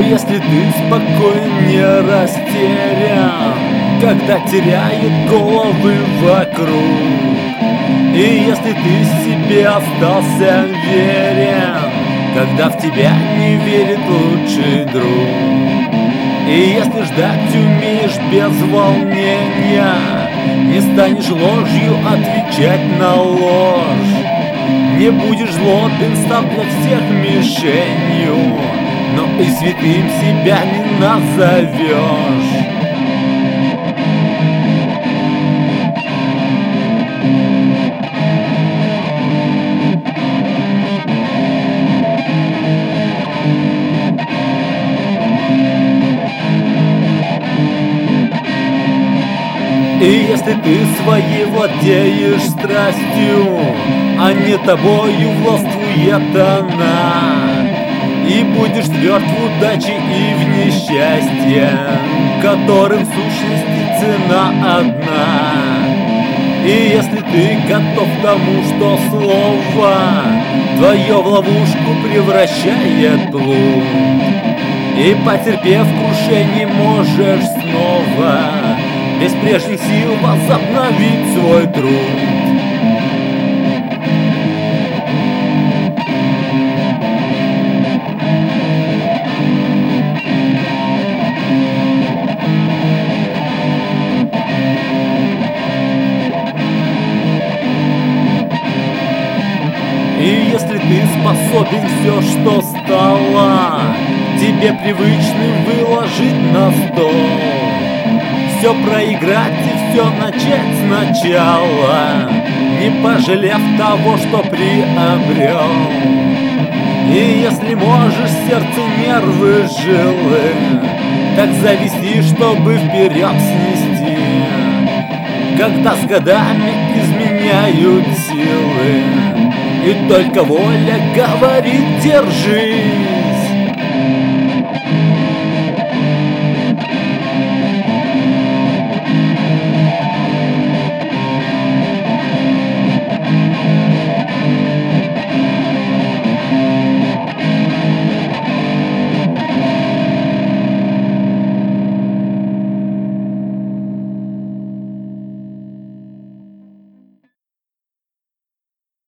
если ты спокоен, не растерян, когда теряют головы вокруг, и если ты себе остался верен, когда в тебя не верит лучший друг, и если ждать умеешь без волнения, не станешь ложью отвечать на ложь, не будешь злобен, став для всех мишенью, но и святым себя не назовешь. И если ты своей владеешь страстью, а не тобою властвует она, и будешь тверд в удаче и в несчастье, которым в сущности цена одна. И если ты готов к тому, что слово твое в ловушку превращает плут, и потерпев крушение можешь снова без прежних сил возобновить свой труд. И если ты способен все, что стало тебе привычным, выложить на стол, все проиграть и все начать сначала, не пожалев того, что приобрел. И если можешь сердце, нервы, жилы так завести, чтобы вперед снести, когда с годами изменяют силы, и только воля говорит: держи.